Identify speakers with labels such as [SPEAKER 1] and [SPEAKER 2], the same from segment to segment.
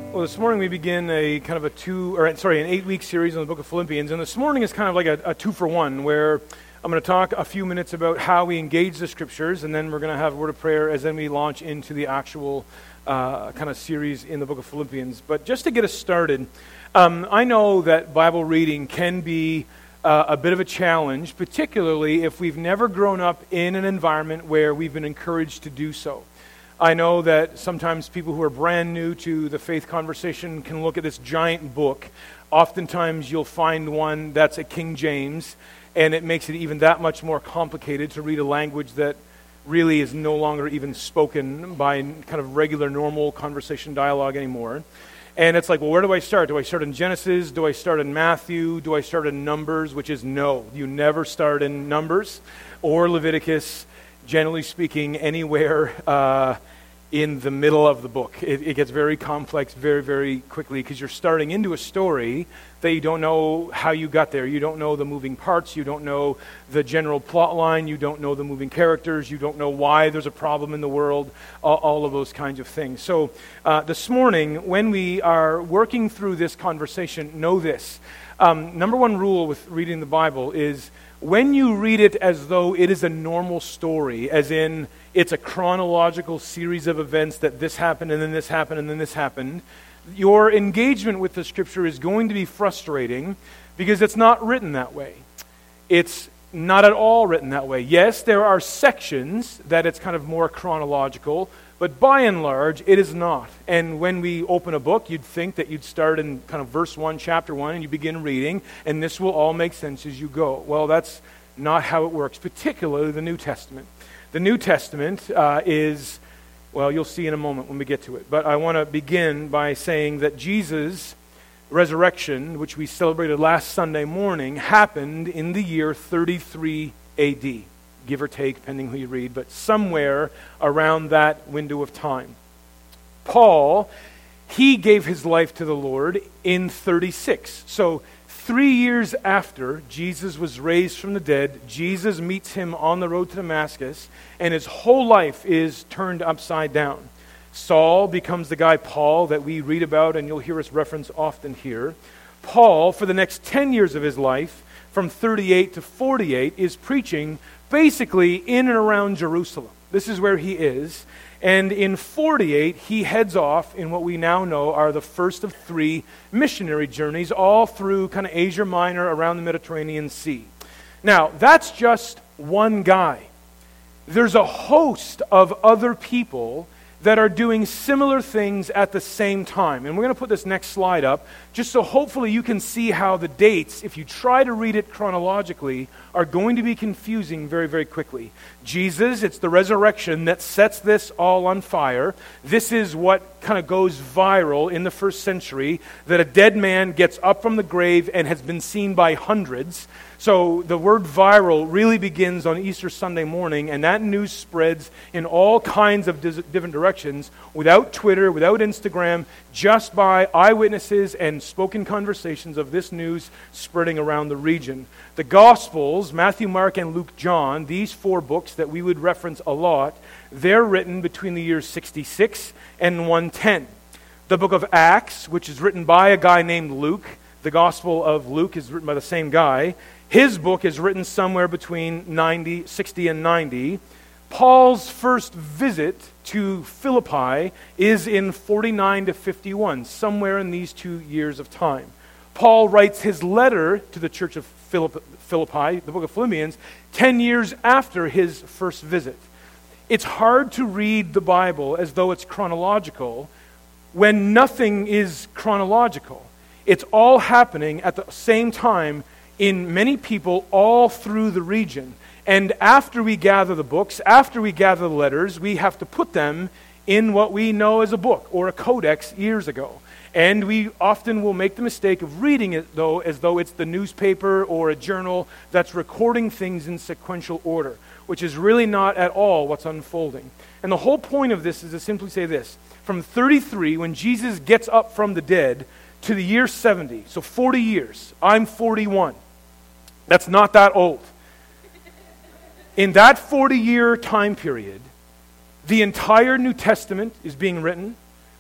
[SPEAKER 1] Well, this morning we begin an 8-week series on the book of Philippians, and this morning is kind of like a 2-for-1, where I'm going to talk a few minutes about how we engage the scriptures, and then we're going to have a word of prayer as then we launch into the actual kind of series in the book of Philippians. But just to get us started, I know that Bible reading can be a bit of a challenge, particularly if we've never grown up in an environment where we've been encouraged to do so. I know that sometimes people who are brand new to the faith conversation can look at this giant book. Oftentimes you'll find one that's a King James, and it makes it even that much more complicated to read a language that really is no longer even spoken by kind of regular, normal conversation dialogue anymore. And it's like, well, where do I start? Do I start in Genesis? Do I start in Matthew? Do I start in Numbers? Which is no. You never start in Numbers or Leviticus, generally speaking, anywhere in the middle of the book. It gets very complex very, very quickly because you're starting into a story that you don't know how you got there. You don't know the moving parts. You don't know the general plot line. You don't know the moving characters. You don't know why there's a problem in the world, all of those kinds of things. So this morning, when we are working through this conversation, know this. Number one rule with reading the Bible is when you read it as though it is a normal story, as in it's a chronological series of events that this happened and then this happened and then this happened, your engagement with the scripture is going to be frustrating because it's not written that way. It's not at all written that way. Yes, there are sections that it's kind of more chronological, but by and large, it is not. And when we open a book, you'd think that you'd start in kind of verse 1, chapter 1, and you begin reading, and this will all make sense as you go. Well, that's not how it works, particularly the New Testament. The New Testament is, well, you'll see in a moment when we get to it. But I want to begin by saying that Jesus' resurrection, which we celebrated last Sunday morning, happened in the year 33 A.D., give or take, depending who you read, but somewhere around that window of time. Paul, he gave his life to the Lord in 36. So 3 years after Jesus was raised from the dead, Jesus meets him on the road to Damascus, and his whole life is turned upside down. Saul becomes the guy Paul that we read about, and you'll hear us reference often here. Paul, for the next 10 years of his life, from 38 to 48, is preaching basically in and around Jerusalem. This is where he is. And in 48, he heads off in what we now know are the first of 3 missionary journeys, all through kind of Asia Minor around the Mediterranean Sea. Now, that's just one guy. There's a host of other people that are doing similar things at the same time. And we're going to put this next slide up, just so hopefully you can see how the dates, if you try to read it chronologically, are going to be confusing very, very quickly. Jesus, it's the resurrection that sets this all on fire. This is what kind of goes viral in the first century, that a dead man gets up from the grave and has been seen by hundreds. So the word viral really begins on Easter Sunday morning, and that news spreads in all kinds of different directions, without Twitter, without Instagram, just by eyewitnesses and spoken conversations of this news spreading around the region. The Gospels, Matthew, Mark, and Luke, John, these 4 books that we would reference a lot, they're written between the years 66 and 110. The book of Acts, which is written by a guy named Luke, the Gospel of Luke is written by the same guy. His book is written somewhere between 60 and 90. Paul's first visit to Philippi is in 49 to 51, somewhere in these 2 years of time. Paul writes his letter to the church of Philippi, the book of Philippians, 10 years after his first visit. It's hard to read the Bible as though it's chronological when nothing is chronological. It's all happening at the same time in many people all through the region. And after we gather the books, after we gather the letters, we have to put them in what we know as a book or a codex years ago. And we often will make the mistake of reading it, though, as though it's the newspaper or a journal that's recording things in sequential order, which is really not at all what's unfolding. And the whole point of this is to simply say this. From 33, when Jesus gets up from the dead, to the year 70, so 40 years. I'm 41. That's not that old. In that 40-year time period, the entire New Testament is being written.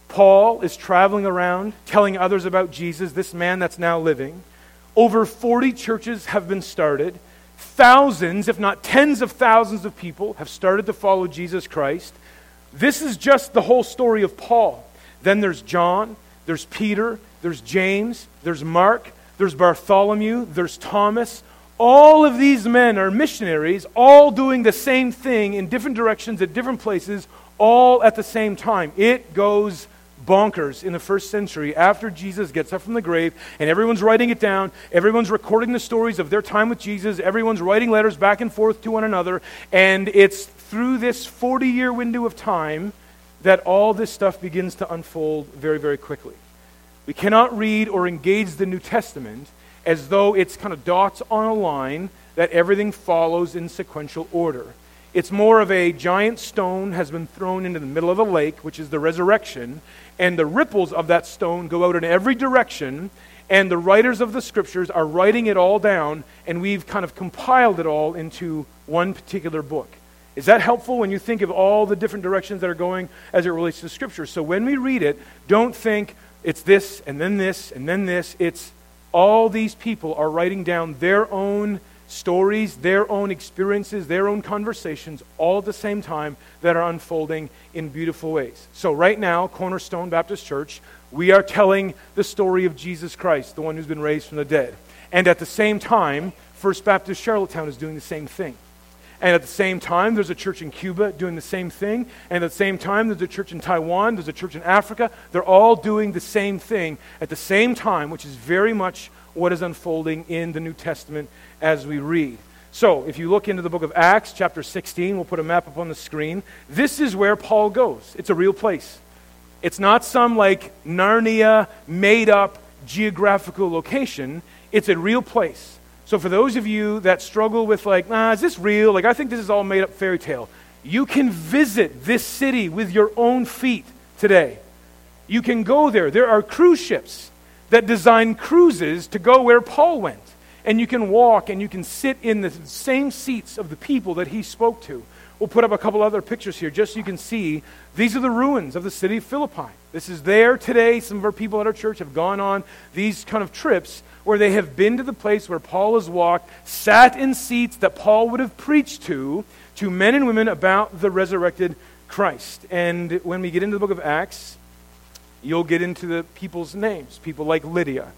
[SPEAKER 1] Paul is traveling around telling others about Jesus, this man that's now living. Over 40 churches have been started. Thousands, if not tens of thousands of people have started to follow Jesus Christ. This is just the whole story of Paul. Then there's John, there's Peter, there's James, there's Mark, there's Bartholomew, there's Thomas. All of these men are missionaries, all doing the same thing in different directions at different places, all at the same time. It goes bonkers in the first century after Jesus gets up from the grave, and everyone's writing it down, everyone's recording the stories of their time with Jesus, everyone's writing letters back and forth to one another, and it's through this 40-year window of time that all this stuff begins to unfold very, very quickly. We cannot read or engage the New Testament as though it's kind of dots on a line that everything follows in sequential order. It's more of a giant stone has been thrown into the middle of a lake, which is the resurrection, and the ripples of that stone go out in every direction, and the writers of the scriptures are writing it all down, and we've kind of compiled it all into one particular book. Is that helpful when you think of all the different directions that are going as it relates to Scripture? So when we read it, don't think it's this, and then this, and then this. It's all these people are writing down their own stories, their own experiences, their own conversations, all at the same time that are unfolding in beautiful ways. So right now, Cornerstone Baptist Church, we are telling the story of Jesus Christ, the one who's been raised from the dead. And at the same time, First Baptist Charlottetown is doing the same thing. And at the same time, there's a church in Cuba doing the same thing. And at the same time, there's a church in Taiwan. There's a church in Africa. They're all doing the same thing at the same time, which is very much what is unfolding in the New Testament as we read. So, if you look into the book of Acts, chapter 16, we'll put a map up on the screen. This is where Paul goes. It's a real place. It's not some like Narnia, made-up geographical location. It's a real place. So for those of you that struggle with like, is this real? Like, I think this is all made up fairy tale. You can visit this city with your own feet today. You can go there. There are cruise ships that design cruises to go where Paul went. And you can walk and you can sit in the same seats of the people that he spoke to. We'll put up a couple other pictures here just so you can see. These are the ruins of the city of Philippi. This is there today. Some of our people at our church have gone on these kind of trips where they have been to the place where Paul has walked, sat in seats that Paul would have preached to men and women about the resurrected Christ. And when we get into the book of Acts, you'll get into the people's names, people like Lydia,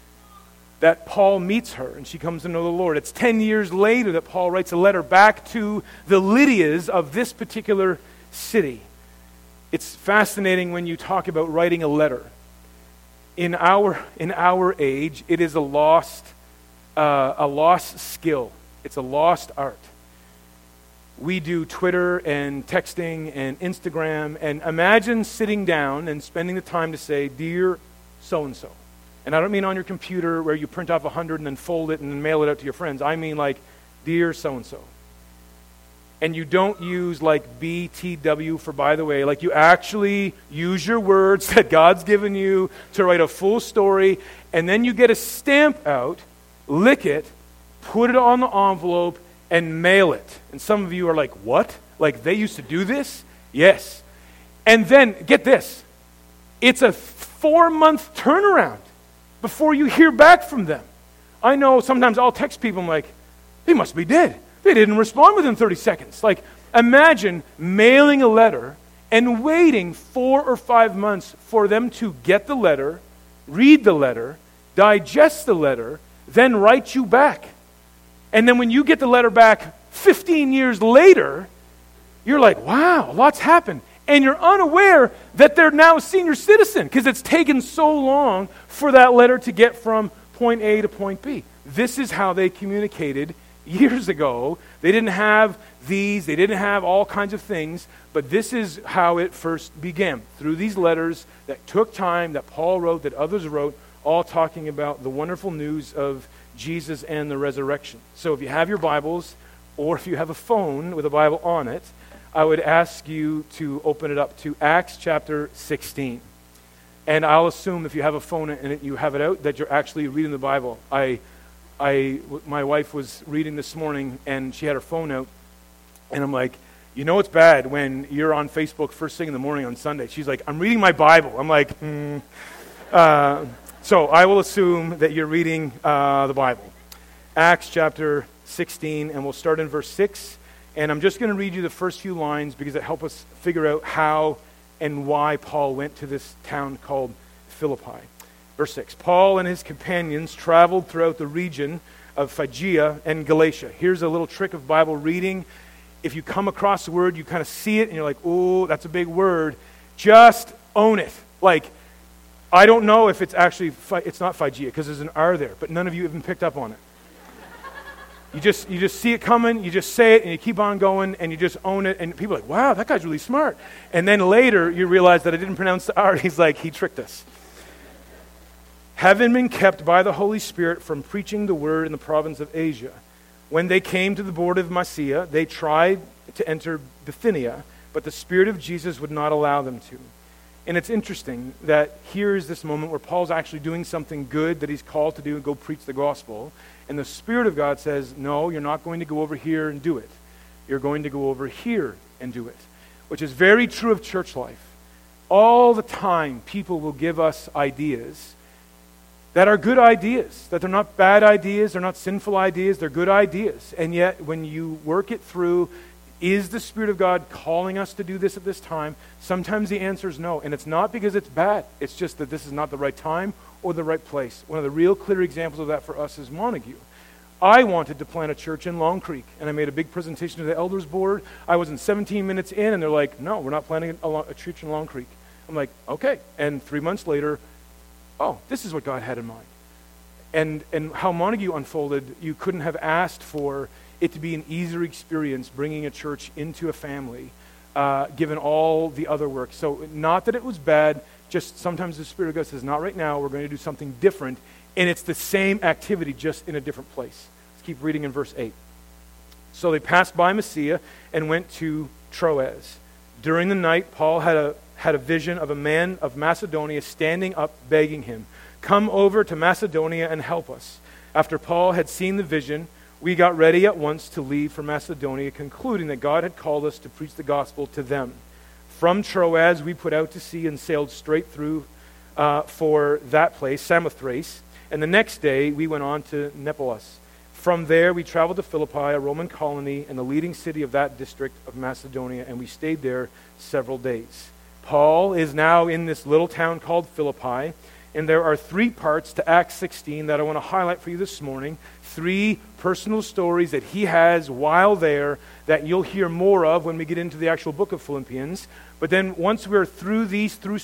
[SPEAKER 1] that Paul meets her and she comes to know the Lord. It's 10 years later that Paul writes a letter back to the Lydias of this particular city. It's fascinating when you talk about writing a letter. In our age, it is a lost skill. It's a lost art. We do Twitter and texting and Instagram, and imagine sitting down and spending the time to say, "Dear so-and-so." And I don't mean on your computer where you print off 100 and then fold it and then mail it out to your friends. I mean like, "Dear so-and-so." And you don't use like BTW for by the way. Like you actually use your words that God's given you to write a full story. And then you get a stamp out, lick it, put it on the envelope, and mail it. And some of you are like, what? Like they used to do this? Yes. And then, get this. It's a 4-month turnaround before you hear back from them. I know sometimes I'll text people, I'm like, they must be dead. They didn't respond within 30 seconds. Like, imagine mailing a letter and waiting 4 or 5 months for them to get the letter, read the letter, digest the letter, then write you back. And then when you get the letter back 15 years later, you're like, wow, lots happened. And you're unaware that they're now a senior citizen because it's taken so long for that letter to get from point A to point B. This is how they communicated years ago. They didn't have these, they didn't have all kinds of things, but this is how it first began. Through these letters that took time, that Paul wrote, that others wrote, all talking about the wonderful news of Jesus and the resurrection. So if you have your Bibles, or if you have a phone with a Bible on it, I would ask you to open it up to Acts chapter 16. And I'll assume if you have a phone and you have it out, that you're actually reading the Bible. My wife was reading this morning, and she had her phone out, and I'm like, You know it's bad when you're on Facebook first thing in the morning on Sunday. She's like, I'm reading my Bible. I'm like, So I will assume that you're reading the Bible. Acts chapter 16, and we'll start in verse 6. And I'm just going to read you the first few lines because it helps us figure out how and why Paul went to this town called Philippi. Verse 6, Paul and his companions traveled throughout the region of Phrygia and Galatia. Here's a little trick of Bible reading. If you come across the word, you kind of see it, and you're like, oh, that's a big word. Just own it. Like, I don't know if it's actually, it's not Phrygia, because there's an R there, but none of you even picked up on it. You just see it coming, you just say it, and you keep on going, and you just own it, and people are like, wow, that guy's really smart. And then later, you realize that I didn't pronounce the R. He's like, he tricked us. Having been kept by the Holy Spirit from preaching the word in the province of Asia, when they came to the border of Mysia, they tried to enter Bithynia, but the Spirit of Jesus would not allow them to. And it's interesting that here is this moment where Paul's actually doing something good that he's called to do and go preach the gospel. And the Spirit of God says, no, you're not going to go over here and do it. You're going to go over here and do it. Which is very true of church life. All the time, people will give us ideas that are good ideas, that they're not bad ideas, they're not sinful ideas, they're good ideas. And yet, when you work it through, is the Spirit of God calling us to do this at this time? Sometimes the answer is no. And it's not because it's bad. It's just that this is not the right time or the right place. One of the real clear examples of that for us is Montague. I wanted to plant a church in Long Creek, and I made a big presentation to the elders board. I was in 17 minutes in, and they're like, no, we're not planting a church in Long Creek. I'm like, okay. And 3 months later, oh, this is what God had in mind. And how Montague unfolded, you couldn't have asked for it to be an easier experience bringing a church into a family, given all the other work. So not that it was bad, just sometimes the Spirit of God says, not right now, we're going to do something different, and it's the same activity, just in a different place. Let's keep reading in verse 8. So they passed by Mysia and went to Troas. During the night, Paul had a vision of a man of Macedonia standing up begging him, come over to Macedonia and help us. After Paul had seen the vision, we got ready at once to leave for Macedonia, concluding that God had called us to preach the gospel to them. From Troas, we put out to sea and sailed straight through for that place, Samothrace, and the next day we went on to Neapolis. From there, we traveled to Philippi, a Roman colony and the leading city of that district of Macedonia, and we stayed there several days. Paul is now in this little town called Philippi, and there are 3 parts to Acts 16 that I want to highlight for you this morning. 3 personal stories that he has while there that you'll hear more of when we get into the actual book of Philippians. But then once we're through these 3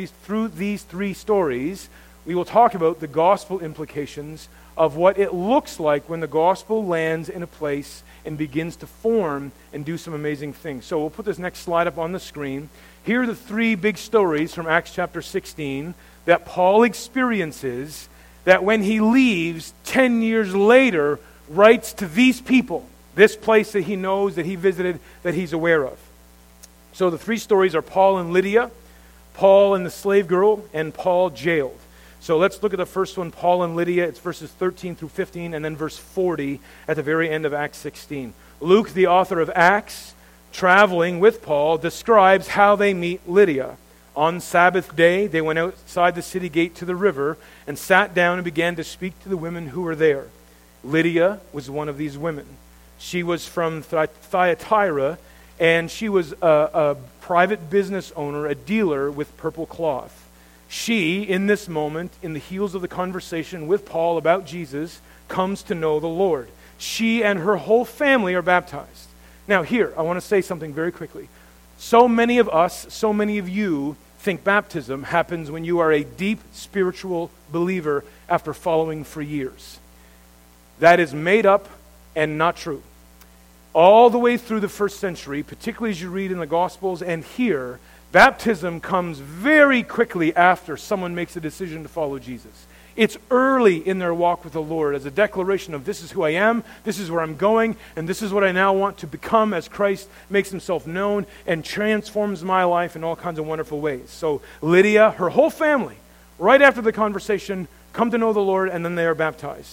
[SPEAKER 1] stories, we will talk about the gospel implications of what it looks like when the gospel lands in a place and begins to form and do some amazing things. So we'll put this next slide up on the screen. Here are the 3 big stories from Acts chapter 16 that Paul experiences, that when he leaves 10 years later, writes to these people, this place that he knows, that he visited, that he's aware of. So the 3 stories are Paul and Lydia, Paul and the slave girl, and Paul jailed. So let's look at the first one, Paul and Lydia. It's verses 13 through 15, and then verse 40 at the very end of Acts 16. Luke, the author of Acts, traveling with Paul, describes how they meet Lydia. On Sabbath day, they went outside the city gate to the river and sat down and began to speak to the women who were there. Lydia was one of these women. She was from Thyatira, and she was a private business owner, a dealer with purple cloth. She, in this moment, in the heels of the conversation with Paul about Jesus, comes to know the Lord. She and her whole family are baptized. Now here, I want to say something very quickly. So many of us, so many of you think baptism happens when you are a deep spiritual believer after following for years. That is made up and not true. All the way through the first century, particularly as you read in the Gospels and here, baptism comes very quickly after someone makes a decision to follow Jesus. It's early in their walk with the Lord as a declaration of this is who I am, this is where I'm going, and this is what I now want to become as Christ makes himself known and transforms my life in all kinds of wonderful ways. So Lydia, her whole family, right after the conversation, come to know the Lord, and then they are baptized.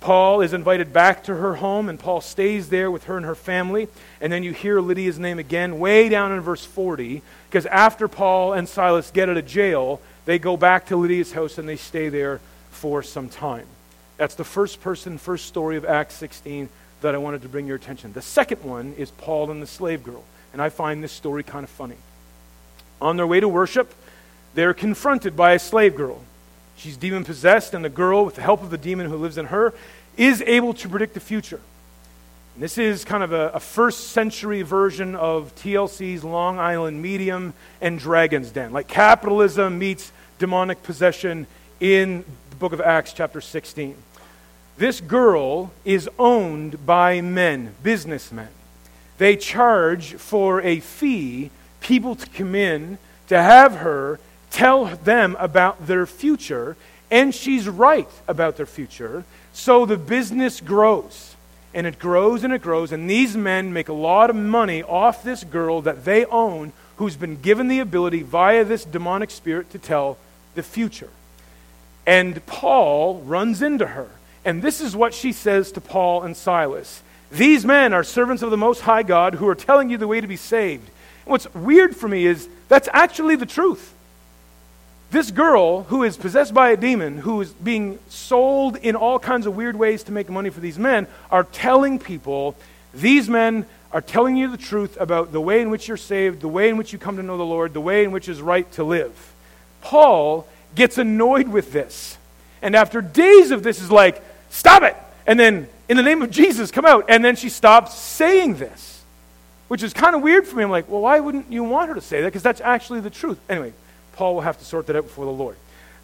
[SPEAKER 1] Paul is invited back to her home, and Paul stays there with her and her family. And then you hear Lydia's name again way down in verse 40, because after Paul and Silas get out of jail, they go back to Lydia's house and they stay there for some time. That's the first story of Acts 16 that I wanted to bring your attention. The second one is Paul and the slave girl, and I find this story kind of funny. On their way to worship, they're confronted by a slave girl. She's demon-possessed, and the girl, with the help of the demon who lives in her, is able to predict the future. And this is kind of a first-century version of TLC's Long Island Medium and Dragon's Den. Like capitalism meets demonic possession in the book of Acts chapter 16. This girl is owned by men, businessmen. They charge for a fee people to come in to have her tell them about their future, and she's right about their future, so the business grows, and it grows, and it grows, and these men make a lot of money off this girl that they own, who's been given the ability via this demonic spirit to tell the future. And Paul runs into her, and this is what she says to Paul and Silas. These men are servants of the Most High God who are telling you the way to be saved. And what's weird for me is that's actually the truth. This girl, who is possessed by a demon, who is being sold in all kinds of weird ways to make money for these men, are telling people, these men are telling you the truth about the way in which you're saved, the way in which you come to know the Lord, the way in which is right to live. Paul gets annoyed with this. And after days of this is like, stop it! And then, in the name of Jesus, come out. And then she stops saying this, which is kind of weird for me. I'm like, well, why wouldn't you want her to say that? Because that's actually the truth. Anyway, Paul will have to sort that out before the Lord.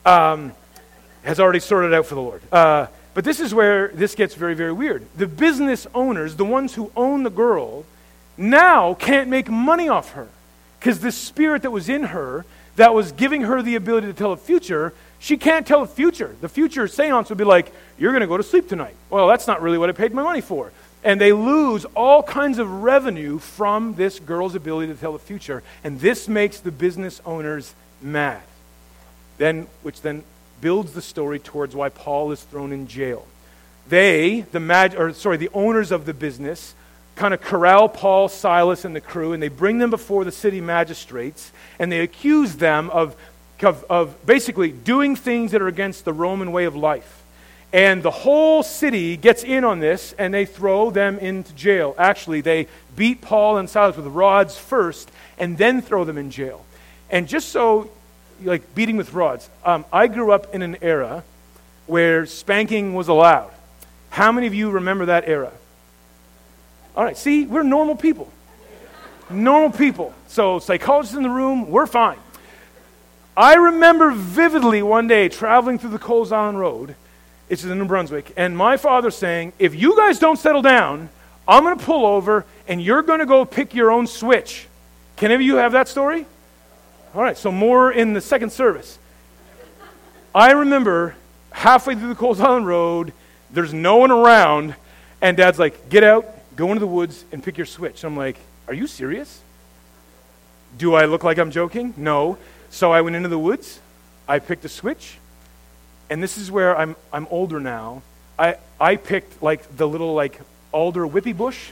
[SPEAKER 1] Has already sorted it out for the Lord. But this is where this gets very, very weird. The business owners, the ones who own the girl, now can't make money off her. Because the spirit that was in her, that was giving her the ability to tell the future, she can't tell the future. The future seance would be like, you're going to go to sleep tonight. Well, that's not really what I paid my money for. And they lose all kinds of revenue from this girl's ability to tell the future. And this makes the business owners mad. Which then builds the story towards why Paul is thrown in jail. The owners of the business, kind of corral Paul, Silas, and the crew, and they bring them before the city magistrates, and they accuse them of basically doing things that are against the Roman way of life. And the whole city gets in on this, and they throw them into jail. Actually, they beat Paul and Silas with rods first, and then throw them in jail. And just so, like beating with rods, I grew up in an era where spanking was allowed. How many of you remember that era? All right, see, we're normal people. Normal people. So psychologists in the room, we're fine. I remember vividly one day traveling through the Coles Island Road, it's in New Brunswick, and my father saying, if you guys don't settle down, I'm going to pull over and you're going to go pick your own switch. Can any of you have that story? All right, so more in the second service. I remember halfway through the Coles Island Road, there's no one around, and Dad's like, get out, go into the woods, and pick your switch. I'm like, are you serious? Do I look like I'm joking? No. So I went into the woods, I picked a switch, and this is where I'm older now. I picked like the little like alder whippy bush.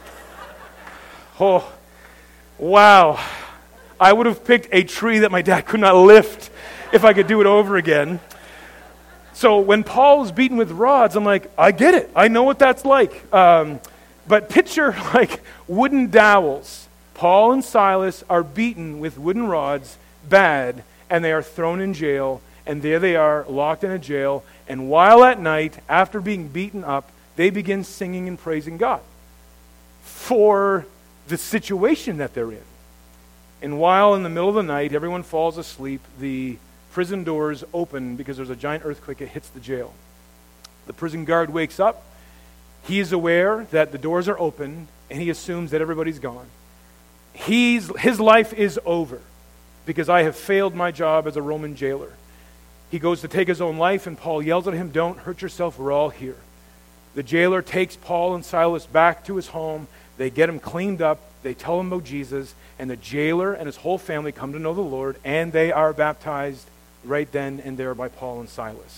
[SPEAKER 1] Oh, wow. I would have picked a tree that my dad could not lift if I could do it over again. So when Paul is beaten with rods, I'm like, I get it. I know what that's like. But picture like wooden dowels. Paul and Silas are beaten with wooden rods, bad, and they are thrown in jail. And there they are, locked in a jail. And while at night, after being beaten up, they begin singing and praising God for the situation that they're in. And while in the middle of the night, everyone falls asleep, the prison doors open because there's a giant earthquake that hits the jail. The prison guard wakes up. He is aware that the doors are open, and he assumes that everybody's gone. His life is over because I have failed my job as a Roman jailer. He goes to take his own life, and Paul yells at him, don't hurt yourself, we're all here. The jailer takes Paul and Silas back to his home. They get him cleaned up. They tell him about Jesus, and the jailer and his whole family come to know the Lord, and they are baptized right then and there by Paul and Silas.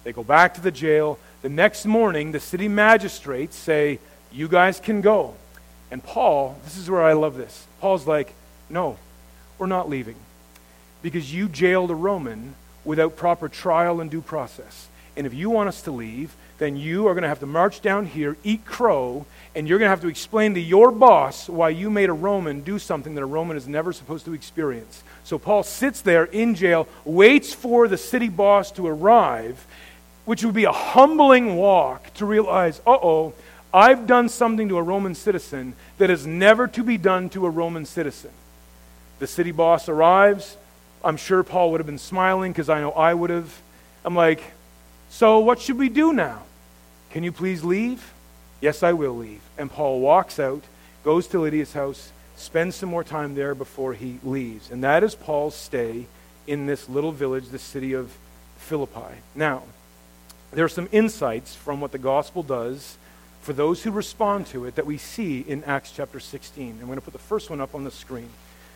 [SPEAKER 1] They go back to the jail. The next morning, the city magistrates say, you guys can go. And Paul, this is where I love this. Paul's like, no, we're not leaving. Because you jailed a Roman without proper trial and due process. And if you want us to leave, then you are going to have to march down here, eat crow, and you're going to have to explain to your boss why you made a Roman do something that a Roman is never supposed to experience. So Paul sits there in jail, waits for the city boss to arrive, which would be a humbling walk to realize, I've done something to a Roman citizen that is never to be done to a Roman citizen. The city boss arrives. I'm sure Paul would have been smiling because I know I would have. I'm like, so what should we do now? Can you please leave? Yes, I will leave. And Paul walks out, goes to Lydia's house, spends some more time there before he leaves. And that is Paul's stay in this little village, the city of Philippi. Now, there are some insights from what the gospel does for those who respond to it that we see in Acts chapter 16. I'm going to put the first one up on the screen.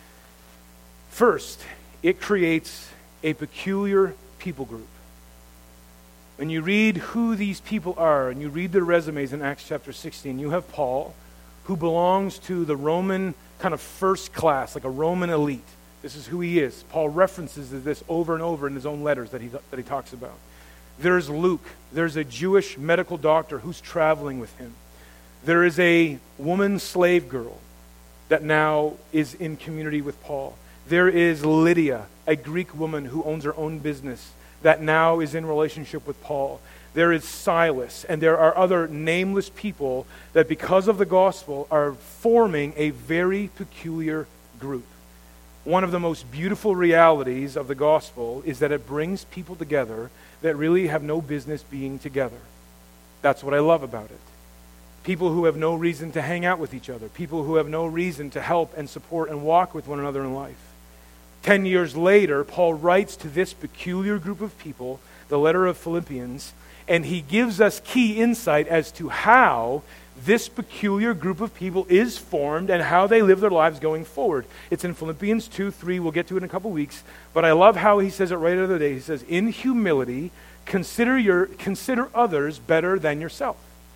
[SPEAKER 1] First, it creates a peculiar people group. When you read who these people are and you read their resumes in Acts chapter 16, you have Paul, who belongs to the Roman kind of first class, like a Roman elite. This is who he is. Paul references this over and over in his own letters that he talks about. There's Luke. There's a Jewish medical doctor who's traveling with him. There is a woman slave girl that now is in community with Paul. There is Lydia, a Greek woman who owns her own business that now is in relationship with Paul. There is Silas, and there are other nameless people that because of the gospel are forming a very peculiar group. One of the most beautiful realities of the gospel is that it brings people together that really have no business being together. That's what I love about it. People who have no reason to hang out with each other. People who have no reason to help and support and walk with one another in life. 10 years later, Paul writes to this peculiar group of people, the letter of Philippians, and he gives us key insight as to how this peculiar group of people is formed and how they live their lives going forward. It's in Philippians 2:3. We'll get to it in a couple weeks. But I love how he says it right out of the day. He says, in humility, consider others better than yourself.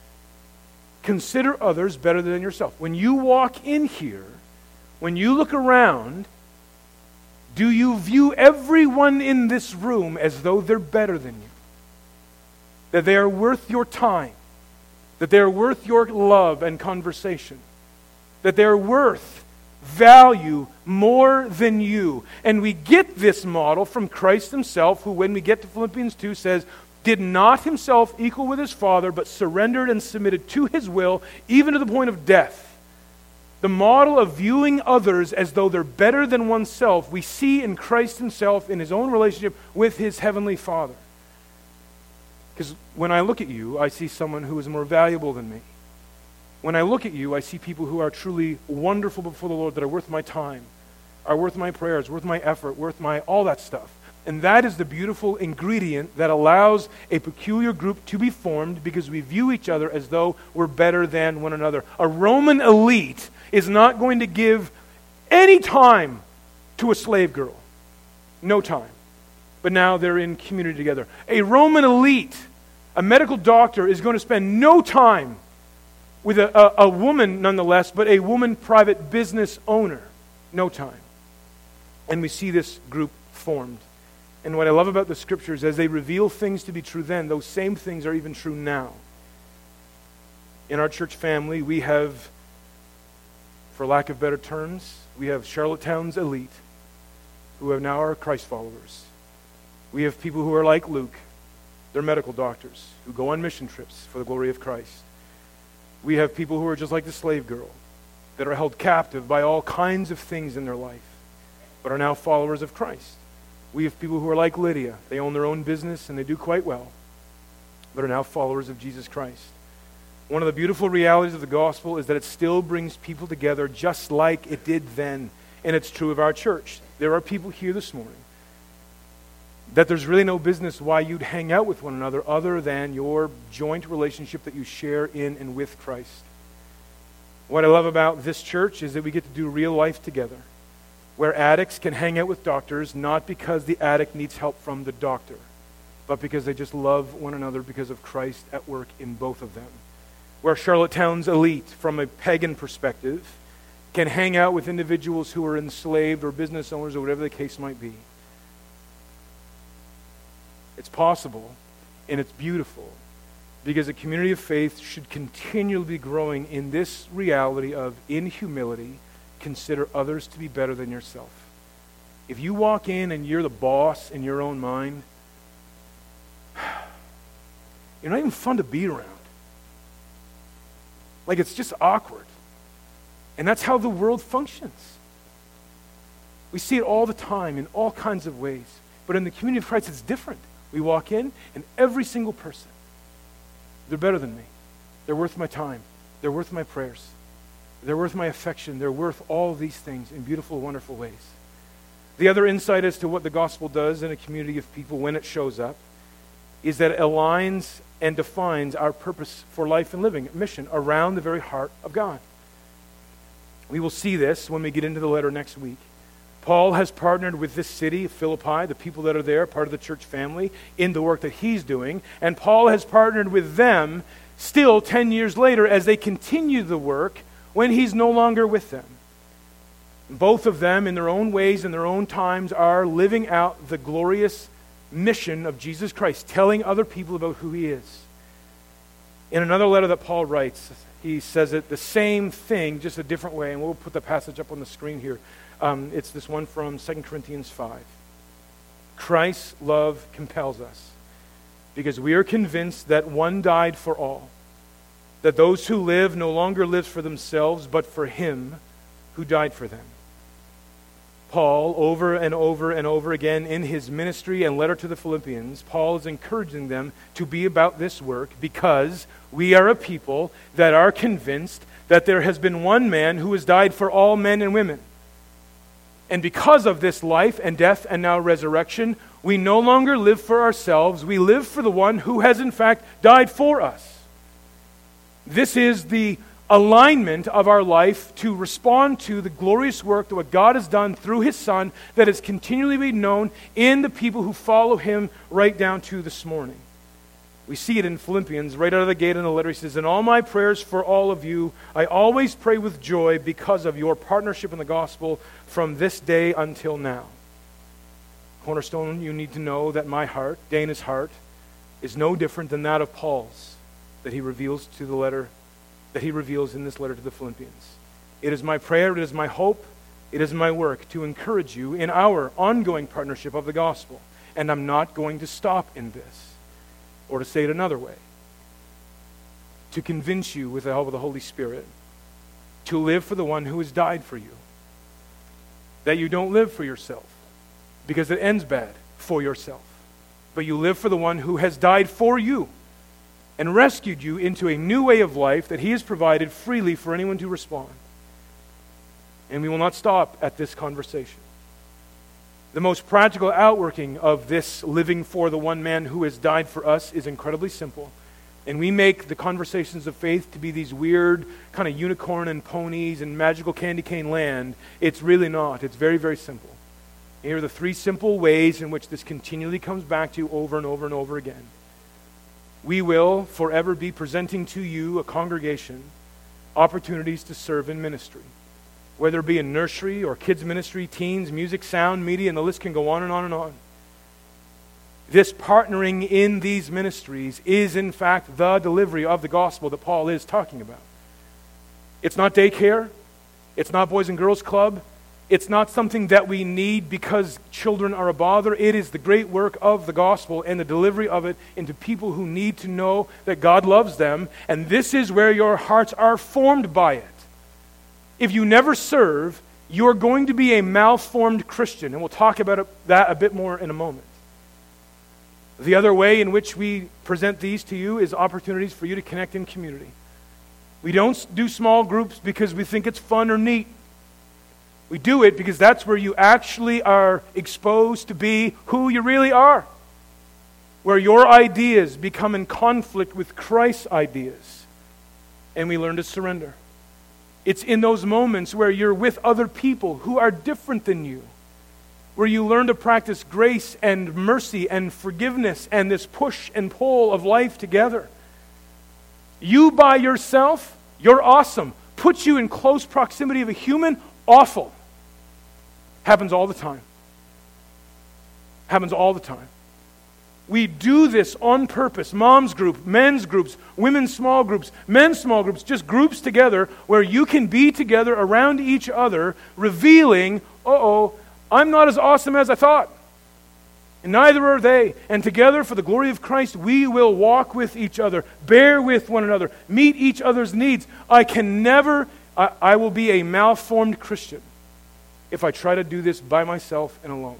[SPEAKER 1] Consider others better than yourself. When you walk in here, when you look around, do you view everyone in this room as though they're better than you? That they are worth your time? That they are worth your love and conversation? That they are worth value more than you? And we get this model from Christ himself, who when we get to Philippians 2 says, did not himself equal with his Father, but surrendered and submitted to his will, even to the point of death. The model of viewing others as though they're better than oneself, we see in Christ himself in his own relationship with his heavenly Father. Because when I look at you, I see someone who is more valuable than me. When I look at you, I see people who are truly wonderful before the Lord, that are worth my time, are worth my prayers, worth my effort, worth my all that stuff. And that is the beautiful ingredient that allows a peculiar group to be formed, because we view each other as though we're better than one another. A Roman elite is not going to give any time to a slave girl. No time. But now they're in community together. A Roman elite, a medical doctor, is going to spend no time with a woman nonetheless, but a woman private business owner. No time. And we see this group formed. And what I love about the scriptures, as they reveal things to be true then, those same things are even true now. In our church family, we have, for lack of better terms, we have Charlottetown's elite, who now are Christ followers. We have people who are like Luke. They're medical doctors who go on mission trips for the glory of Christ. We have people who are just like the slave girl, that are held captive by all kinds of things in their life, but are now followers of Christ. We have people who are like Lydia. They own their own business and they do quite well, but are now followers of Jesus Christ. One of the beautiful realities of the gospel is that it still brings people together just like it did then. And it's true of our church. There are people here this morning that there's really no business why you'd hang out with one another other than your joint relationship that you share in and with Christ. What I love about this church is that we get to do real life together, where addicts can hang out with doctors, not because the addict needs help from the doctor, but because they just love one another because of Christ at work in both of them. Where Charlottetown's elite, from a pagan perspective, can hang out with individuals who are enslaved or business owners or whatever the case might be. It's possible, and it's beautiful, because a community of faith should continually be growing in this reality of, in humility, consider others to be better than yourself. If you walk in and you're the boss in your own mind, you're not even fun to be around. Like, it's just awkward. And that's how the world functions. We see it all the time in all kinds of ways. But in the community of Christ, it's different. We walk in, and every single person, they're better than me. They're worth my time. They're worth my prayers. They're worth my affection. They're worth all these things in beautiful, wonderful ways. The other insight as to what the gospel does in a community of people when it shows up is that it aligns and defines our purpose for life and living, mission, around the very heart of God. We will see this when we get into the letter next week. Paul has partnered with this city, Philippi, the people that are there, part of the church family, in the work that he's doing. And Paul has partnered with them still 10 years later as they continue the work when he's no longer with them. Both of them, in their own ways, in their own times, are living out the glorious mission of Jesus Christ, telling other people about who he is. In another letter that Paul writes, he says it the same thing, just a different way, and we'll put the passage up on the screen here. It's this one from 2 Corinthians 5. Christ's love compels us, because we are convinced that one died for all, that those who live no longer live for themselves, but for him who died for them. Paul, over and over and over again in his ministry and letter to the Philippians, Paul is encouraging them to be about this work because we are a people that are convinced that there has been one man who has died for all men and women. And because of this life and death and now resurrection, we no longer live for ourselves. We live for the one who has in fact died for us. This is the alignment of our life to respond to the glorious work that what God has done through his Son that has continually been known in the people who follow him right down to this morning. We see it in Philippians, right out of the gate in the letter. He says, "In all my prayers for all of you, I always pray with joy because of your partnership in the gospel from this day until now." Cornerstone, you need to know that my heart, Dana's heart, is no different than that of Paul's that he reveals to the letter that he reveals in this letter to the Philippians. It is my prayer, it is my hope, it is my work to encourage you in our ongoing partnership of the gospel. And I'm not going to stop in this. Or to say it another way, to convince you with the help of the Holy Spirit to live for the one who has died for you. That you don't live for yourself, because it ends bad for yourself. But you live for the one who has died for you and rescued you into a new way of life that he has provided freely for anyone to respond. And we will not stop at this conversation. The most practical outworking of this living for the one man who has died for us is incredibly simple. And we make the conversations of faith to be these weird kind of unicorn and ponies and magical candy cane land. It's really not. It's very, very simple. Here are the three simple ways in which this continually comes back to you over and over and over again. We will forever be presenting to you, a congregation, opportunities to serve in ministry. Whether it be in nursery or kids ministry, teens, music, sound, media, and the list can go on and on and on. This partnering in these ministries is in fact the delivery of the gospel that Paul is talking about. It's not daycare. It's not Boys and Girls Club. It's not something that we need because children are a bother. It is the great work of the gospel and the delivery of it into people who need to know that God loves them. And this is where your hearts are formed by it. If you never serve, you're going to be a malformed Christian. And we'll talk about that a bit more in a moment. The other way in which we present these to you is opportunities for you to connect in community. We don't do small groups because we think it's fun or neat. We do it because that's where you actually are exposed to be who you really are. Where your ideas become in conflict with Christ's ideas. And we learn to surrender. It's in those moments where you're with other people who are different than you. where you learn to practice grace and mercy and forgiveness and this push and pull of life together. You by yourself, you're awesome. Puts you in close proximity of a human, awful. Happens all the time. Happens all the time. We do this on purpose. Mom's group, men's groups, women's small groups, men's small groups, just groups together where you can be together around each other, revealing, I'm not as awesome as I thought. And neither are they. And together, for the glory of Christ, we will walk with each other, bear with one another, meet each other's needs. I will be a malformed Christian if I try to do this by myself and alone.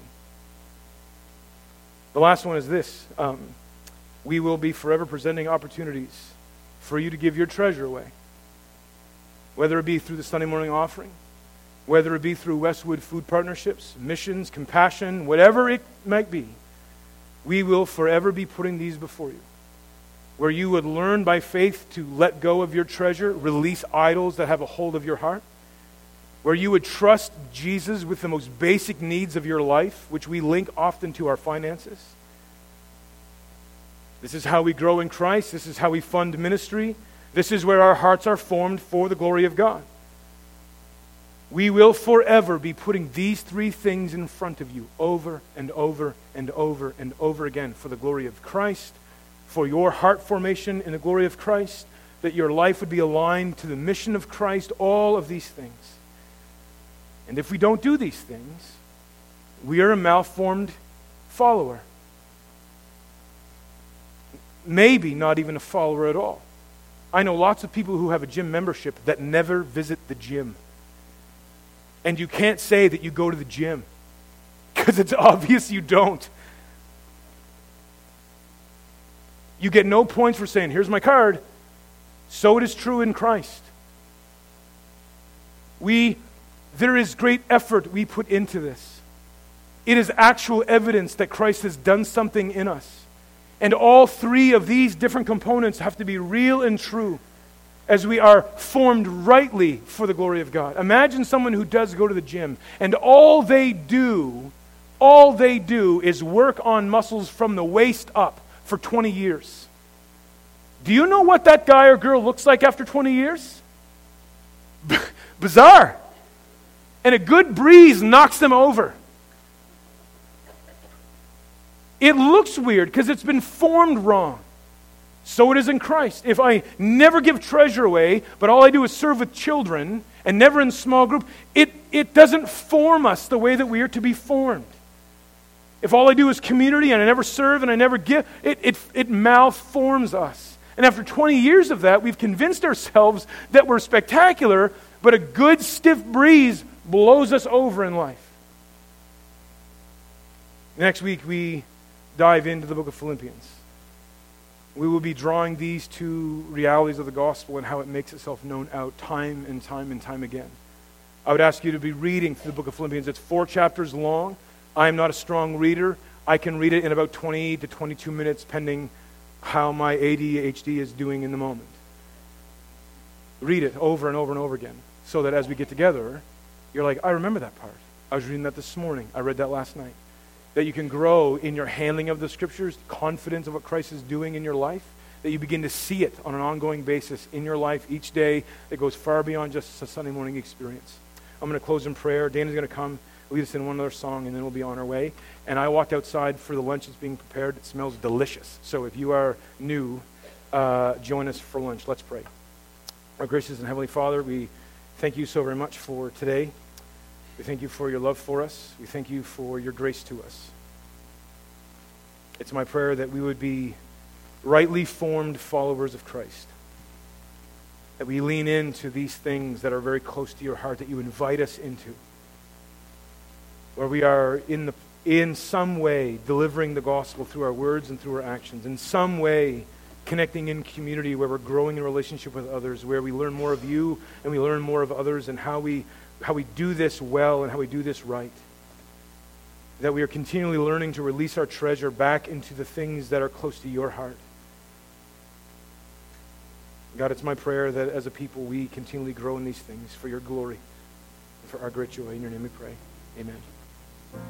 [SPEAKER 1] The last one is this. We will be forever presenting opportunities for you to give your treasure away. Whether it be through the Sunday morning offering, whether it be through Westwood Food Partnerships, missions, compassion, whatever it might be, we will forever be putting these before you. Where you would learn by faith to let go of your treasure, release idols that have a hold of your heart. Where you would trust Jesus with the most basic needs of your life, which we link often to our finances. This is how we grow in Christ. This is how we fund ministry. This is where our hearts are formed for the glory of God. We will forever be putting these three things in front of you over and over and over and over again for the glory of Christ, for your heart formation in the glory of Christ, that your life would be aligned to the mission of Christ, all of these things. And if we don't do these things, we are a malformed follower. Maybe not even a follower at all. I know lots of people who have a gym membership that never visit the gym. And you can't say that you go to the gym because it's obvious you don't. You get no points for saying, here's my card. So it is true in Christ. There is great effort we put into this. It is actual evidence that Christ has done something in us. And all three of these different components have to be real and true as we are formed rightly for the glory of God. Imagine someone who does go to the gym, and all they do is work on muscles from the waist up for 20 years. Do you know what that guy or girl looks like after 20 years? Bizarre. And a good breeze knocks them over. It looks weird because it's been formed wrong. So it is in Christ. If I never give treasure away, but all I do is serve with children and never in small group, it doesn't form us the way that we are to be formed. If all I do is community and I never serve and I never give, it malforms us. And after 20 years of that, we've convinced ourselves that we're spectacular, but a good stiff breeze blows us over in life. Next week, we dive into the book of Philippians. We will be drawing these two realities of the gospel and how it makes itself known out time and time and time again. I would ask you to be reading through the book of Philippians. It's 4 chapters long. I am not a strong reader. I can read it in about 20 to 22 minutes, pending how my ADHD is doing in the moment. Read it over and over and over again, so that as we get together, you're like, I remember that part. I was reading that this morning. I read that last night. That you can grow in your handling of the Scriptures, confidence of what Christ is doing in your life, that you begin to see it on an ongoing basis in your life each day that goes far beyond just a Sunday morning experience. I'm going to close in prayer. Dana's going to come, lead us in one other song, and then we'll be on our way. And I walked outside for the lunch that's being prepared. It smells delicious. So if you are new, join us for lunch. Let's pray. Our gracious and Heavenly Father, we thank you so very much for today. We thank you for your love for us. We thank you for your grace to us. It's my prayer that we would be rightly formed followers of Christ. That we lean into these things that are very close to your heart, that you invite us into. Where we are in some way delivering the gospel through our words and through our actions. In some way connecting in community where we're growing in relationship with others, where we learn more of you and we learn more of others and how we do this well and how we do this right. That we are continually learning to release our treasure back into the things that are close to your heart. God, it's my prayer that as a people we continually grow in these things for your glory and for our great joy. In your name we pray. Amen.